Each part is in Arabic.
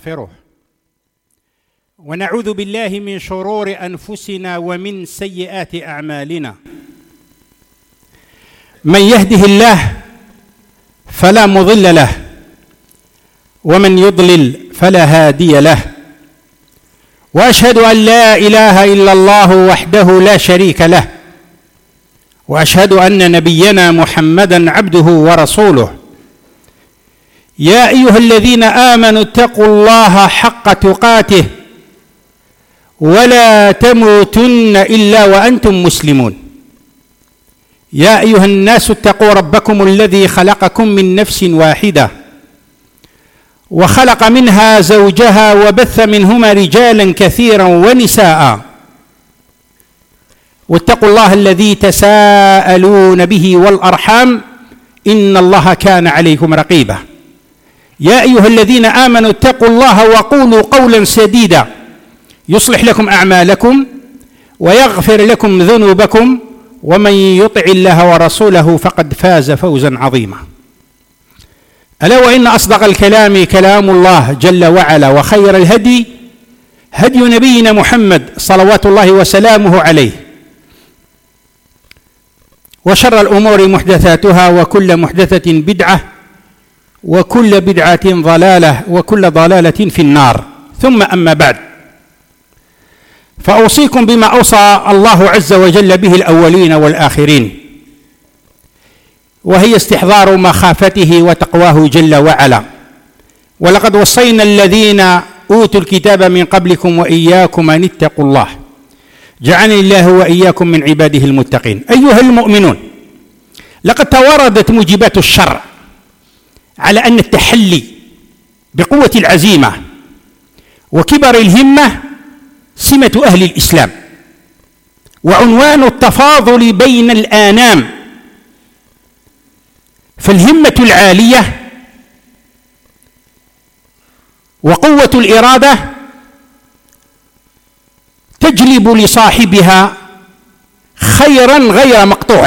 نستغفره ونعوذ بالله من شرور أنفسنا ومن سيئات أعمالنا. من يهده الله فلا مضل له ومن يضلل فلا هادي له، وأشهد أن لا إله إلا الله وحده لا شريك له، وأشهد أن نبينا محمدًا عبده ورسوله. يا أيها الذين آمنوا اتقوا الله حق تقاته ولا تموتن إلا وأنتم مسلمون. يا أيها الناس اتقوا ربكم الذي خلقكم من نفس واحدة وخلق منها زوجها وبث منهما رجالا كثيرا ونساء، واتقوا الله الذي تساءلون به والأرحام إن الله كان عليكم رقيبا. يا أيها الذين آمنوا اتقوا الله وقولوا قولا سديدا يصلح لكم أعمالكم ويغفر لكم ذنوبكم، ومن يطع الله ورسوله فقد فاز فوزا عظيما. ألا وإن أصدق الكلام كلام الله جل وعلا، وخير الهدي هدي نبينا محمد صلوات الله وسلامه عليه، وشر الأمور محدثاتها وكل محدثة بدعة وكل بدعة ضلالة وكل ضلالة في النار. ثم أما بعد، فأوصيكم بما أوصى الله عز وجل به الأولين والآخرين، وهي استحضار مخافته وتقواه جل وعلا. ولقد وصينا الذين أوتوا الكتاب من قبلكم وإياكم أن اتقوا الله، جعلني الله وإياكم من عباده المتقين. أيها المؤمنون، لقد تواردت موجبات الشرع على أن التحلي بقوة العزيمة وكبر الهمة سمة أهل الإسلام، وعنوان التفاضل بين الآنام. فالهمة العالية وقوة الإرادة تجلب لصاحبها خيرا غير مقطوع،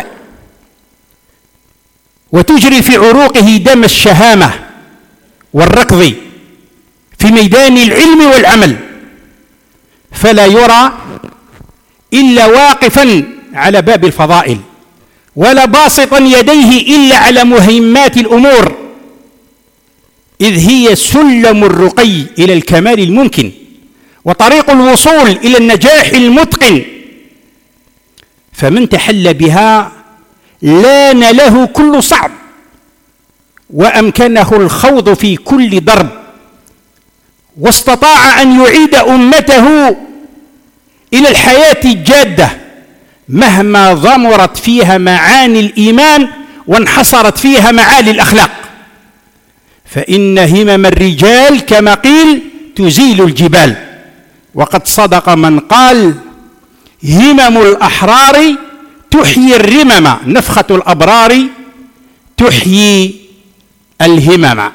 وتجري في عروقه دم الشهامة والركض في ميدان العلم والعمل، فلا يرى إلا واقفا على باب الفضائل، ولا باسطا يديه إلا على مهمات الأمور، إذ هي سلم الرقي إلى الكمال الممكن وطريق الوصول إلى النجاح المتقن. فمن تحل بها لان له كل صعب، وأمكنه الخوض في كل ضرب، واستطاع أن يعيد أمته إلى الحياة الجادة مهما ضمرت فيها معاني الإيمان وانحصرت فيها معالي الأخلاق. فإن همم الرجال كما قيل تزيل الجبال، وقد صدق من قال: همم الأحرار تحيي الرمم، نفخة الأبرار تحيي الهمم.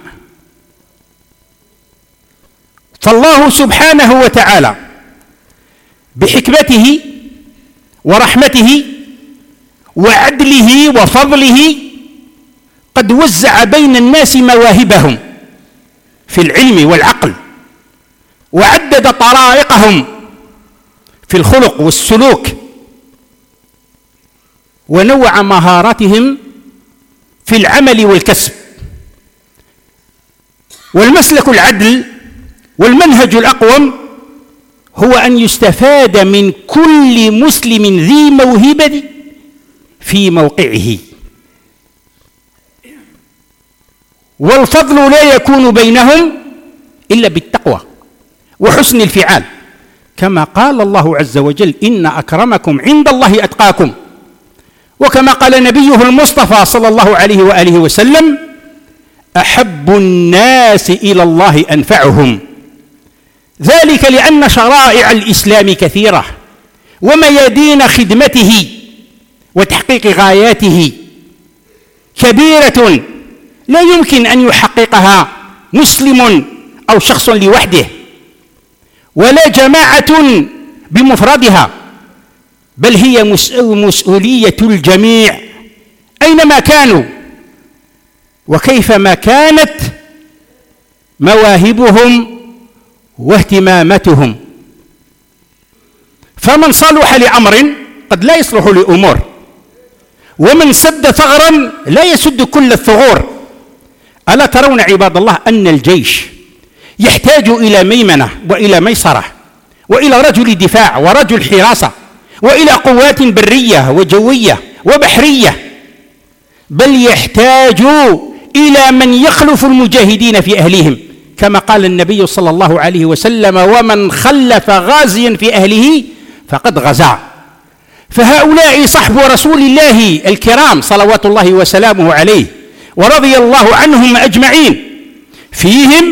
فالله سبحانه وتعالى بحكمته ورحمته وعدله وفضله قد وزع بين الناس مواهبهم في العلم والعقل، وعدد طرائقهم في الخلق والسلوك، ونوع مهاراتهم في العمل والكسب. والمسلك العدل والمنهج الأقوم هو أن يستفاد من كل مسلم ذي موهبة في موقعه، والفضل لا يكون بينهم إلا بالتقوى وحسن الفعال، كما قال الله عز وجل: إن أكرمكم عند الله أتقاكم. وكما قال نبيه المصطفى صلى الله عليه وآله وسلم: أحب الناس إلى الله أنفعهم، ذلك لأن شرائع الإسلام كثيرة، وميادين خدمته وتحقيق غاياته كبيرة لا يمكن أن يحققها مسلم أو شخص لوحده، ولا جماعة بمفردها، بل هي مسؤولية الجميع أينما كانوا وكيفما كانت مواهبهم واهتماماتهم. فمن صلح لأمر قد لا يصلح لأمور، ومن سد ثغرا لا يسد كل الثغور. ألا ترون عباد الله أن الجيش يحتاج إلى ميمنة وإلى ميسرة وإلى رجل دفاع ورجل حراسة وإلى قوات برية وجوية وبحرية، بل يحتاج إلى من يخلف المجاهدين في أهلهم، كما قال النبي صلى الله عليه وسلم: ومن خلف غازيا في أهله فقد غزا. فهؤلاء صحب رسول الله الكرام صلوات الله وسلامه عليه ورضي الله عنهم أجمعين، فيهم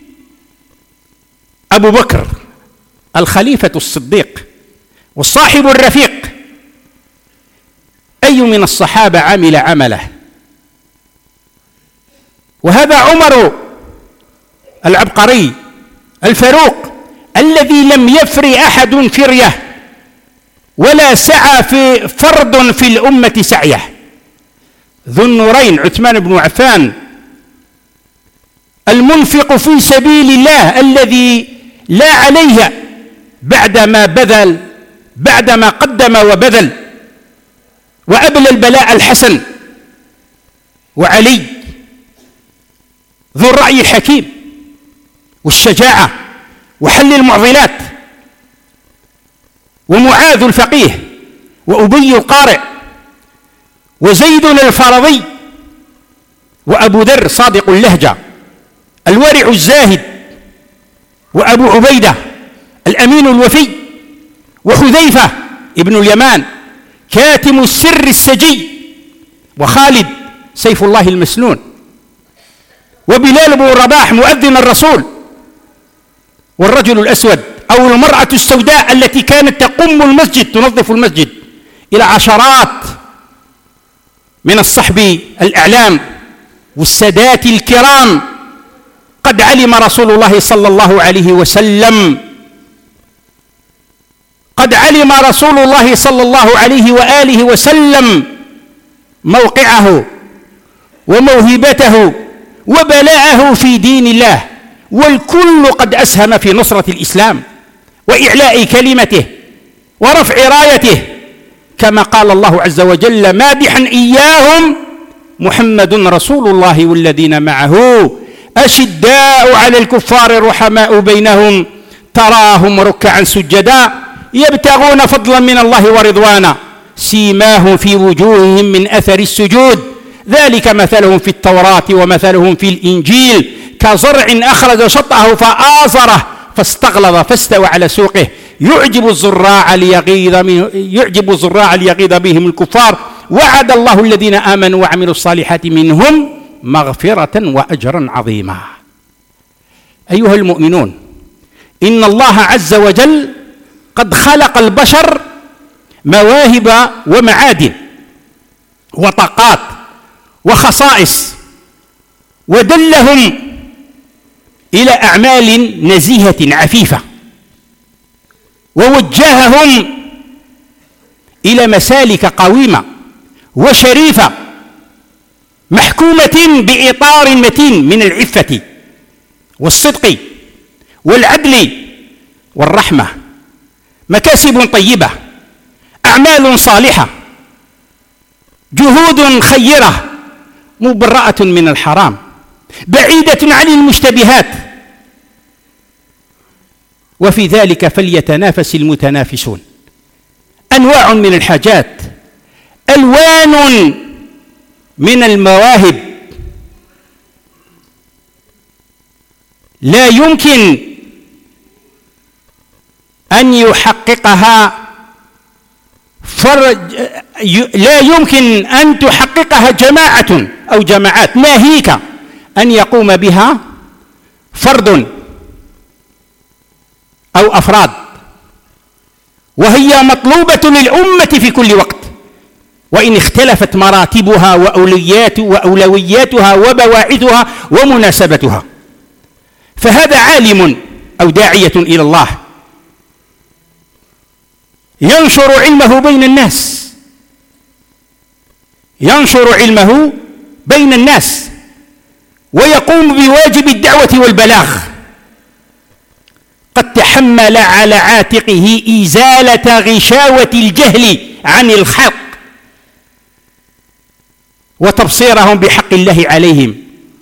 أبو بكر الخليفة الصديق والصاحب الرفيق. أي من الصحابة عمل عمله؟ وهذا عمر العبقري الفاروق الذي لم يفر أحد فرية ولا سعى في فرد في الأمة سعيه. ذو النورين عثمان بن عفان المنفق في سبيل الله الذي لا عليه بعدما قدم وبذل وأبلى البلاء الحسن. وعلي ذو الرأي الحكيم والشجاعة وحل المعضلات، ومعاذ الفقيه وأبي القارئ وزيد الفرضي وأبو ذر صادق اللهجة الورع الزاهد وأبو عبيدة الأمين الوفي وحذيفة ابن اليمان كاتم السر السجي وخالد سيف الله المسنون وبلال بن رباح مؤذن الرسول والرجل الأسود أو المرأة السوداء التي كانت تقم المسجد تنظف المسجد، إلى عشرات من الصحب الأعلام والسادات الكرام. قد علم رسول الله صلى الله عليه وسلم وآله وسلم موقعه وموهبته وبلاءه في دين الله، والكل قد أسهم في نصرة الإسلام وإعلاء كلمته ورفع رايته، كما قال الله عز وجل مادحا إياهم: محمد رسول الله والذين معه أشداء على الكفار رحماء بينهم تراهم ركعا سجدا يبتغون فضلا من الله ورضوانا سيماهم في وجوههم من أثر السجود ذلك مثلهم في التوراة ومثلهم في الإنجيل كزرع أخرج شطأه فآزره فاستغلظ فاستوى على سوقه يعجب الزراع ليغيظ بهم الكفار وعد الله الذين آمنوا وعملوا الصالحات منهم مغفرة وأجرا عظيما. أيها المؤمنون، إن الله عز وجل قد خلق البشر مواهب ومعادن وطاقات وخصائص، ودلهم إلى أعمال نزيهة عفيفة، ووجههم إلى مسالك قويمة وشريفة محكومة بإطار متين من العفة والصدق والعدل والرحمة، مكاسب طيبة، أعمال صالحة، جهود خيرة مبرأة من الحرام، بعيدة عن المشتبهات، وفي ذلك فليتنافس المتنافسون. أنواع من الحاجات، ألوان من المواهب لا يمكن أن تحققها جماعة أو جماعات، ناهيك أن يقوم بها فرد أو أفراد، وهي مطلوبة للأمة في كل وقت، وإن اختلفت مراتبها وأولوياتها وبواعثها ومناسبتها. فهذا عالم أو داعية إلى الله ينشر علمه بين الناس ويقوم بواجب الدعوة والبلاغ، تحمل على عاتقه إزالة غشاوة الجهل عن الخلق وتبصيرهم بحق الله عليهم،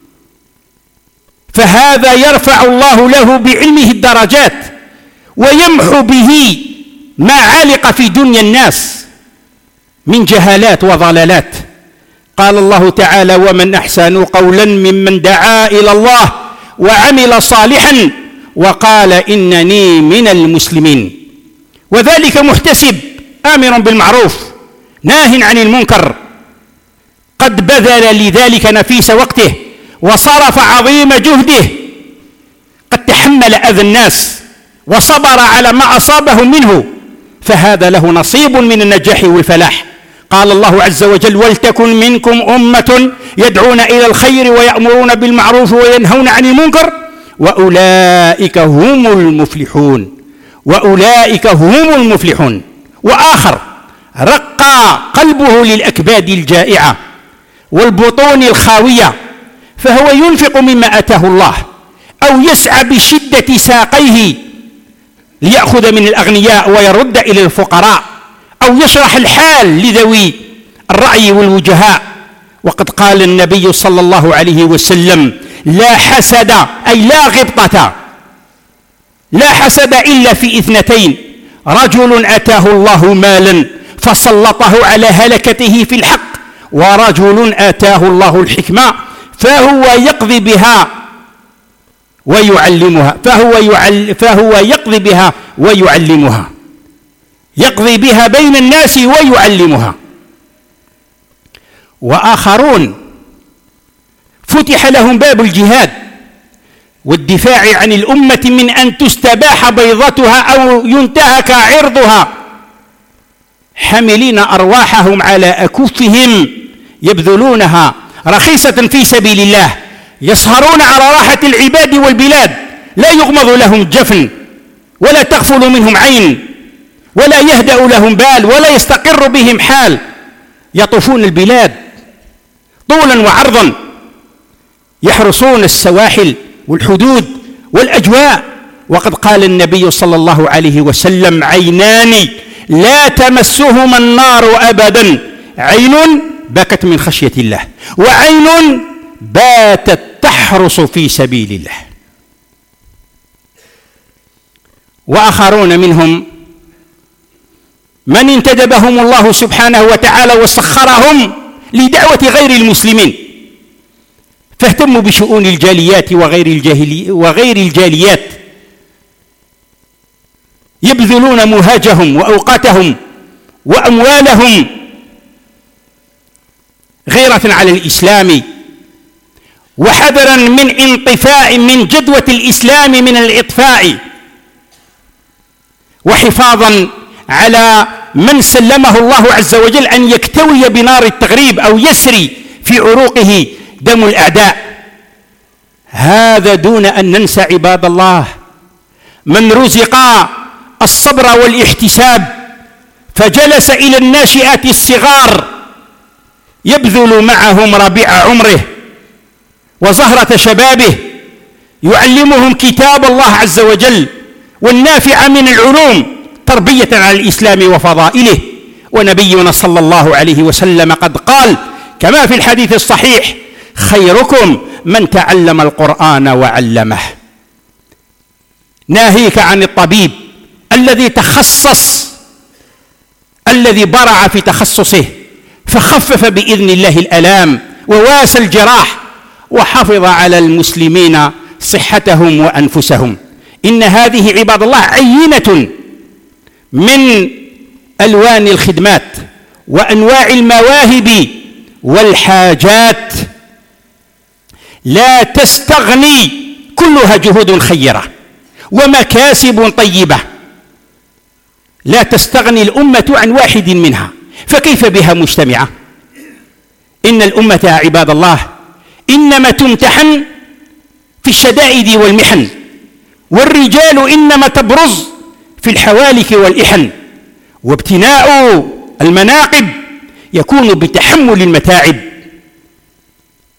فهذا يرفع الله له بعلمه الدرجات ويمحو به ما علق في دنيا الناس من جهالات وضلالات. قال الله تعالى: ومن أحسن قولا ممن دعا إلى الله وعمل صالحا وقال إنني من المسلمين. وذلك محتسب آمر بالمعروف ناه عن المنكر، قد بذل لذلك نفيس وقته وصرف عظيم جهده، قد تحمل أذى الناس وصبر على ما أصابهم منه، فهذا له نصيب من النجاح والفلاح. قال الله عز وجل: ولتكن منكم أمة يدعون إلى الخير ويأمرون بالمعروف وينهون عن المنكر وأولئك هم المفلحون. وأولئك هم المفلحون. وآخر رقى قلبه للأكباد الجائعة والبطون الخاوية، فهو ينفق مما أتاه الله، أو يسعى بشدة ساقيه ليأخذ من الأغنياء ويرد إلى الفقراء، أو يشرح الحال لذوي الرأي والوجهاء. وقد قال النبي صلى الله عليه وسلم: لا حسد، أي لا غبطة، لا حسد إلا في اثنتين: رجل أتاه الله مالا فسلطه على هلكته في الحق، ورجل آتاه الله الحكمة فهو يقضي بها ويعلمها، فهو يقضي بها ويعلمها، يقضي بها بين الناس ويعلمها. وآخرون فتح لهم باب الجهاد والدفاع عن الأمة من أن تستباح بيضتها أو ينتهك عرضها، حاملين أرواحهم على أكفهم يبذلونها رخيصة في سبيل الله، يسهرون على راحة العباد والبلاد، لا يغمض لهم جفن ولا تغفل منهم عين ولا يهدأ لهم بال ولا يستقر بهم حال، يطوفون البلاد طولا وعرضا، يحرسون السواحل والحدود والأجواء. وقد قال النبي صلى الله عليه وسلم: عينان لا تمسهما النار أبدا، عين بكت من خشية الله، وعين باتت تحرس في سبيل الله. وآخرون منهم من انتدبهم الله سبحانه وتعالى وسخرهم لدعوة غير المسلمين، فاهتموا بشؤون الجاليات وغير الجاليات، يبذلون مهاجهم وأوقاتهم وأموالهم غيرة على الإسلام، وحذرا من انطفاء من جدوى الإسلام من الإطفاء، وحفاظا على من سلمه الله عز وجل أن يكتوي بنار التغريب أو يسري في عروقه دم الأعداء. هذا دون أن ننسى عباد الله من رزق الصبر والاحتساب فجلس إلى الناشئات الصغار يبذل معهم ربيع عمره وزهرة شبابه، يعلمهم كتاب الله عز وجل والنافع من العلوم تربية على الإسلام وفضائله. ونبينا صلى الله عليه وسلم قد قال كما في الحديث الصحيح: خيركم من تعلم القرآن وعلمه. ناهيك عن الطبيب الذي تخصص، الذي برع في تخصصه فخفف بإذن الله الآلام وواسى الجراح وحفظ على المسلمين صحتهم وأنفسهم. إن هذه عباد الله عينة من ألوان الخدمات وأنواع المواهب والحاجات لا تستغني، كلها جهود خيرة ومكاسب طيبة، لا تستغني الأمة عن واحد منها، فكيف بها مجتمعة؟ إن الأمة عباد الله إنما تمتحن في الشدائد والمحن، والرجال إنما تبرز في الحوالك والإحن، وابتناء المناقب يكون بتحمل المتاعب،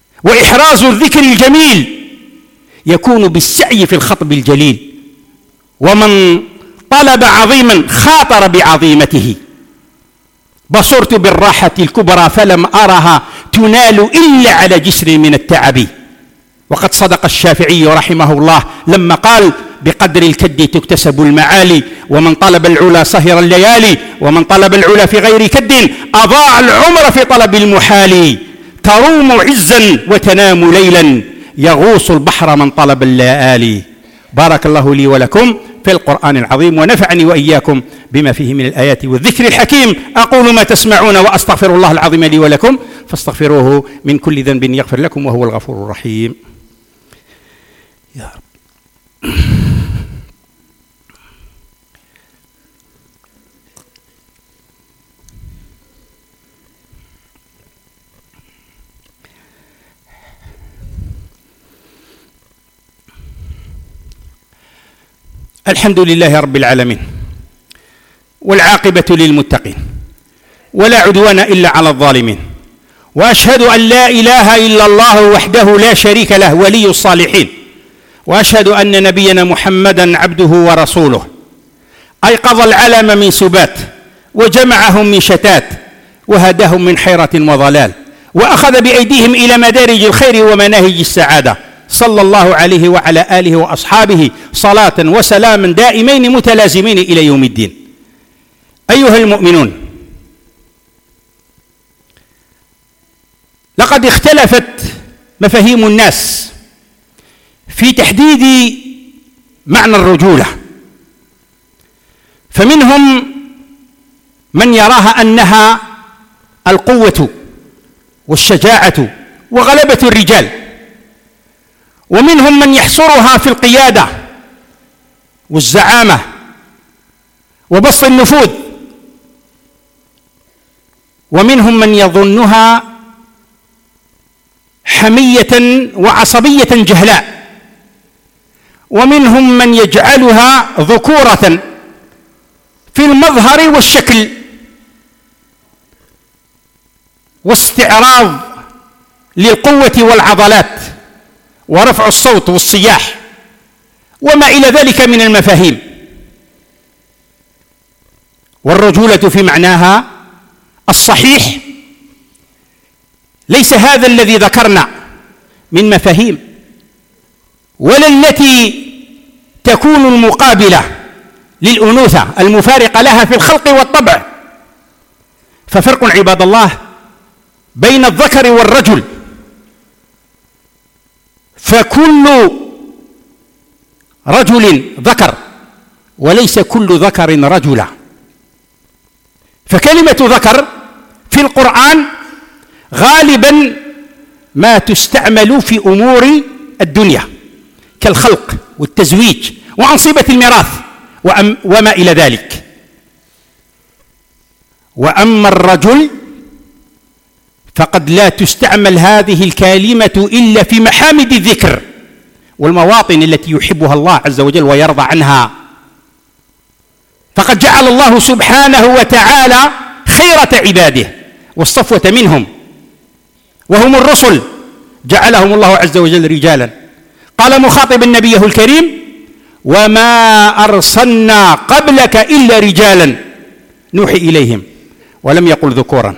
وإحراز الذكر الجميل يكون بالسعي في الخطب الجليل، ومن طلب عظيما خاطر بعظيمته. بصرت بالراحة الكبرى فلم أرها تنال إلا على جسر من التعب. وقد صدق الشافعي رحمه الله لما قال: بقدر الكد تكتسب المعالي، ومن طلب العلا سهر الليالي، ومن طلب العلا في غير كد أضاع العمر في طلب المحال. تروم عزا وتنام ليلا، يغوص البحر من طلب الليالي. بارك الله لي ولكم في القرآن العظيم، ونفعني وإياكم بما فيه من الآيات والذكر الحكيم. أقول ما تسمعون وأستغفر الله العظيم لي ولكم، فاستغفروه من كل ذنب يغفر لكم، وهو الغفور الرحيم. يا رب. الحمد لله رب العالمين، والعاقبة للمتقين، ولا عدوان إلا على الظالمين، وأشهد أن لا إله إلا الله وحده لا شريك له ولي الصالحين، وأشهد أن نبينا محمدا عبده ورسوله، أيقظ العالم من سبات، وجمعهم من شتات، وهداهم من حيرة وضلال، وأخذ بأيديهم إلى مدارج الخير ومناهج السعادة. صلى الله عليه وعلى آله وأصحابه صلاة وسلاما دائمين متلازمين إلى يوم الدين. أيها المؤمنون، لقد اختلفت مفاهيم الناس في تحديد معنى الرجولة، فمنهم من يراها أنها القوة والشجاعة وغلبة الرجال، ومنهم من يحصرها في القيادة والزعامة وبسط النفوذ، ومنهم من يظنها حمية وعصبية جهلاء، ومنهم من يجعلها ذكورة في المظهر والشكل واستعراض للقوة والعضلات ورفع الصوت والصياح وما إلى ذلك من المفاهيم. والرجولة في معناها الصحيح ليس هذا الذي ذكرنا من مفاهيم، ولا التي تكون المقابلة للأنوثة المفارقة لها في الخلق والطبع. ففرق عباد الله بين الذكر والرجل، فكل رجل ذكر وليس كل ذكر رجلا. فكلمة ذكر في القرآن غالبا ما تستعمل في أمور الدنيا كالخلق والتزويج وأنصبة الميراث وما إلى ذلك. وأما الرجل فقد لا تستعمل هذه الكلمة إلا في محامد الذكر والمواطن التي يحبها الله عز وجل ويرضى عنها. فقد جعل الله سبحانه وتعالى خيرة عباده والصفوة منهم وهم الرسل، جعلهم الله عز وجل رجالا. قال مخاطبا نبيه الكريم: وما أرسلنا قبلك إلا رجالا نوحي إليهم، ولم يقل ذكورا.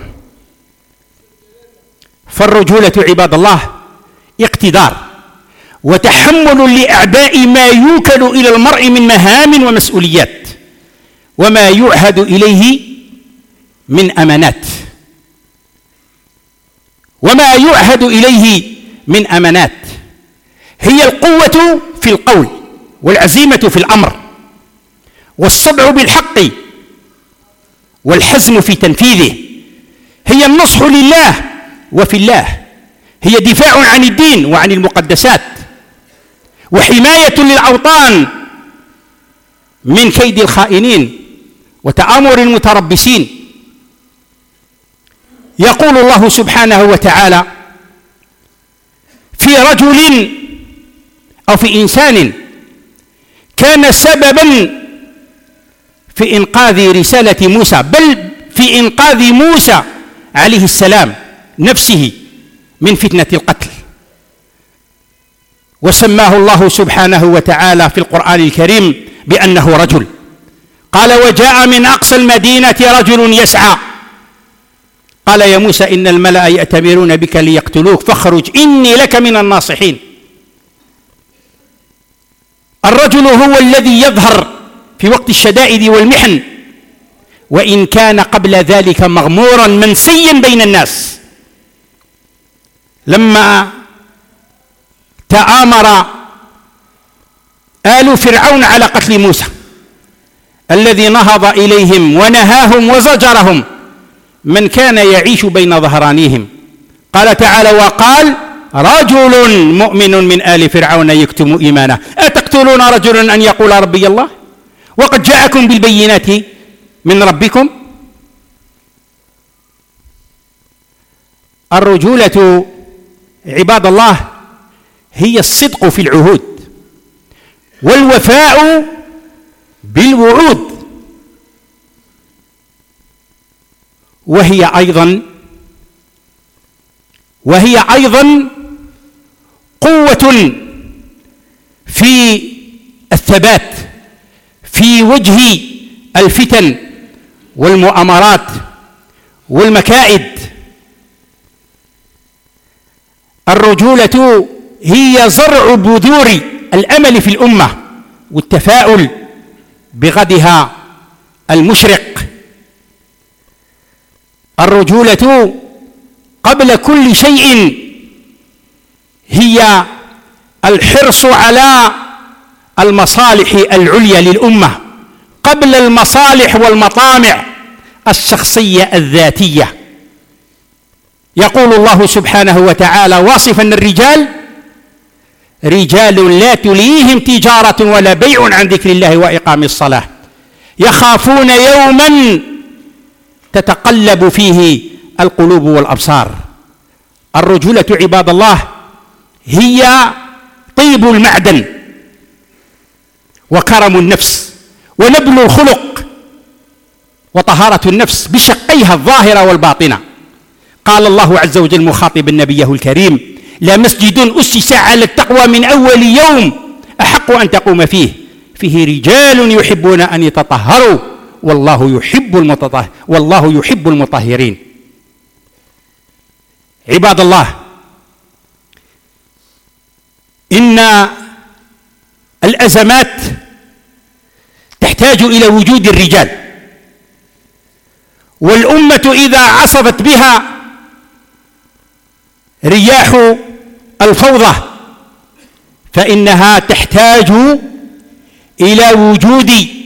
فالرجولة عباد الله اقتدار وتحمل لأعباء ما يوكل إلى المرء من مهام ومسؤوليات وما يعهد إليه من أمانات هي القوة في القول والعزيمة في الأمر والصدع بالحق والحزم في تنفيذه، هي النصح لله وفي الله، هي دفاع عن الدين وعن المقدسات وحماية للأوطان من كيد الخائنين وتآمر المتربصين. يقول الله سبحانه وتعالى في رجل أو في إنسان كان سببا في إنقاذ رسالة موسى، بل في إنقاذ موسى عليه السلام نفسه من فتنة القتل. وسماه الله سبحانه وتعالى في القرآن الكريم بأنه رجل. قال: وجاء من أقصى المدينة رجل يسعى، قال: يا موسى إن الملأ يأتمرون بك ليقتلوك فاخرج إني لك من الناصحين. الرجل هو الذي يظهر في وقت الشدائد والمحن، وإن كان قبل ذلك مغمورا منسيا بين الناس. لما تآمر آل فرعون على قتل موسى الذي نهض إليهم ونهاهم وزجرهم من كان يعيش بين ظهرانيهم، قال تعالى: وقال: رجل مؤمن من آل فرعون يكتم إيمانه أتقتلون رجلا أن يقول ربي الله وقد جاءكم بالبينات من ربكم. الرجولة عباد الله هي الصدق في العهود والوفاء بالوعود، وهي أيضا قوة في الثبات في وجه الفتن والمؤامرات والمكائد. الرجولة هي زرع بذور الأمل في الأمة والتفاؤل بغدها المشرق. الرجولة قبل كل شيء هي الحرص على المصالح العليا للأمة قبل المصالح والمطامع الشخصية الذاتية. يقول الله سبحانه وتعالى واصفا الرجال: رجال لا تلهيهم تجارة ولا بيع عن ذكر الله وإقام الصلاة يخافون يوما تتقلب فيه القلوب والأبصار. الرجولة عباد الله هي طيب المعدن وكرم النفس ونبل الخلق وطهارة النفس بشقيها الظاهرة والباطنة. قال الله عز وجل مخاطبا نبيه الكريم: لمسجد أسس على التقوى من أول يوم أحق أن تقوم فيه رجال يحبون أن يتطهروا والله يحب المطهرين. عباد الله، إن الأزمات تحتاج إلى وجود الرجال، والأمة إذا عصفت بها رياح الفوضى فإنها تحتاج إلى وجود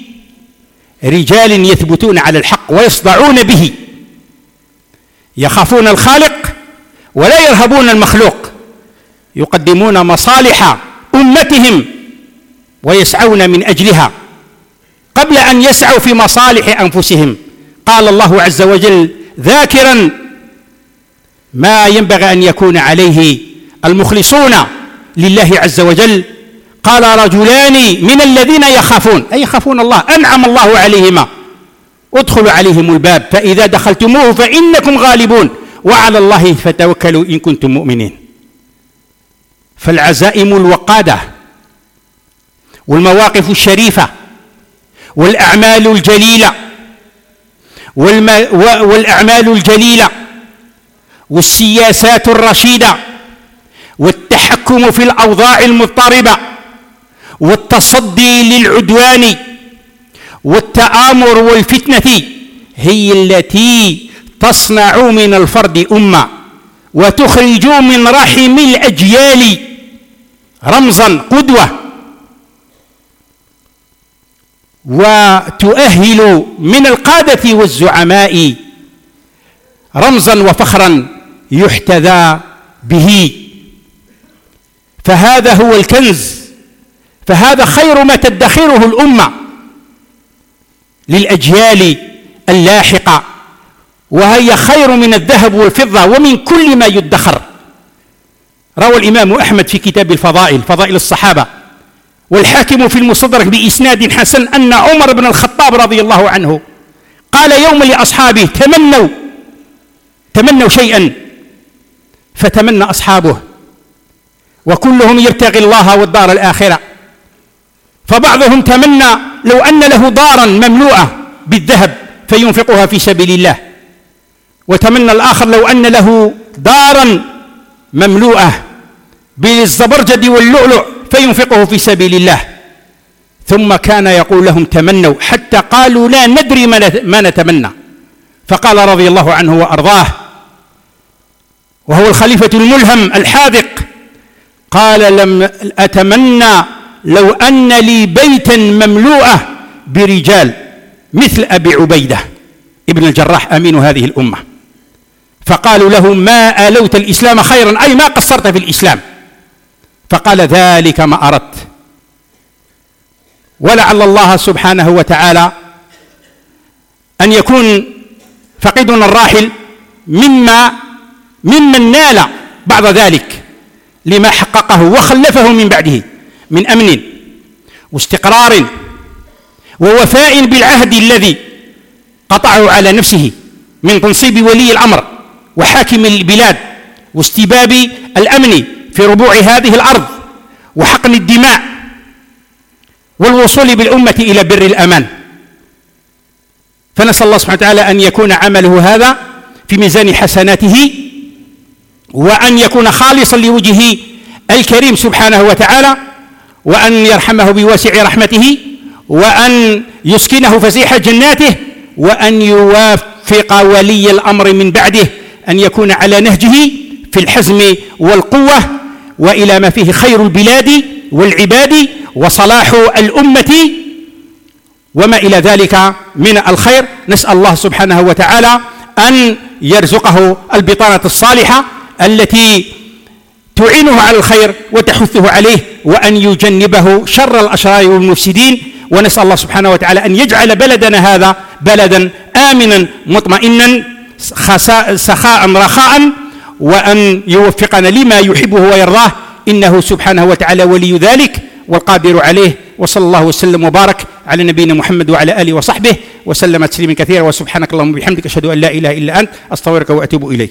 رجال يثبتون على الحق ويصدعون به، يخافون الخالق ولا يرهبون المخلوق، يقدمون مصالح أمتهم ويسعون من أجلها قبل أن يسعوا في مصالح أنفسهم. قال الله عز وجل ذاكرا ما ينبغي أن يكون عليه المخلصون لله عز وجل: قال رجلان من الذين يخافون الله أنعم الله عليهما ادخلوا عليهم الباب فإذا دخلتموه فإنكم غالبون وعلى الله فتوكلوا إن كنتم مؤمنين. فالعزائم الوقادة والمواقف الشريفة والأعمال الجليلة والسياسات الرشيدة والتحكم في الأوضاع المضطربة والتصدي للعدوان والتآمر والفتنة هي التي تصنع من الفرد أمة وتخرج من رحم الأجيال رمزا قدوة، وتؤهل من القادة والزعماء رمزا وفخرا يحتذى به. فهذا هو الكنز، فهذا خير ما تدخره الأمة للأجيال اللاحقة، وهي خير من الذهب والفضة ومن كل ما يدخر. روى الإمام أحمد في كتاب الفضائل، فضائل الصحابة، والحاكم في المستدرك بإسناد حسن أن عمر بن الخطاب رضي الله عنه قال يوم لأصحابه: تمنوا شيئا، فتمنى أصحابه وكلهم يبتغي الله والدار الآخرة، فبعضهم تمنى لو أن له دارا مملوءة بالذهب فينفقها في سبيل الله، وتمنى الآخر لو أن له دارا مملوءة بالزبرجد واللؤلؤ فينفقه في سبيل الله. ثم كان يقول لهم تمنوا، حتى قالوا لا ندري ما نتمنى. فقال رضي الله عنه وأرضاه، وهو الخليفة الملهم الحاذق، قال لم أتمنى لو أن لي بيتا مملوءة برجال مثل أبي عبيدة ابن الجراح أمين هذه الأمة. فقالوا له ما آلوت الإسلام خيرا، أي ما قصرت في الإسلام. فقال ذلك ما أردت. ولعل الله سبحانه وتعالى أن يكون فقيدنا الراحل ممن نال بعد ذلك لما حققه وخلفه من بعده من أمن واستقرار ووفاء بالعهد الذي قطعه على نفسه من تنصيب ولي الأمر وحاكم البلاد واستباب الأمن في ربوع هذه الأرض وحقن الدماء والوصول بالأمة إلى بر الأمان. فنسأل الله سبحانه وتعالى أن يكون عمله هذا في ميزان حسناته، وأن يكون خالصا لوجهه الكريم سبحانه وتعالى، وأن يرحمه بواسع رحمته، وأن يسكنه فسيح جناته، وأن يوافق ولي الأمر من بعده أن يكون على نهجه في الحزم والقوة وإلى ما فيه خير البلاد والعباد وصلاح الأمة وما إلى ذلك من الخير. نسأل الله سبحانه وتعالى أن يرزقه البطانة الصالحة التي تعينه على الخير وتحثه عليه، وأن يجنبه شر الأشرار والمفسدين. ونسأل الله سبحانه وتعالى أن يجعل بلدنا هذا بلدا آمنا مطمئنا سخاء رخاء، وأن يوفقنا لما يحبه ويرضاه، إنه سبحانه وتعالى ولي ذلك والقادر عليه. وصلى الله وسلم وبارك على نبينا محمد وعلى آله وصحبه وسلم تسليما كثيرا. وسبحانك اللهم وبحمدك أشهد أن لا إله إلا أنت أستغفرك وأتوب إليك.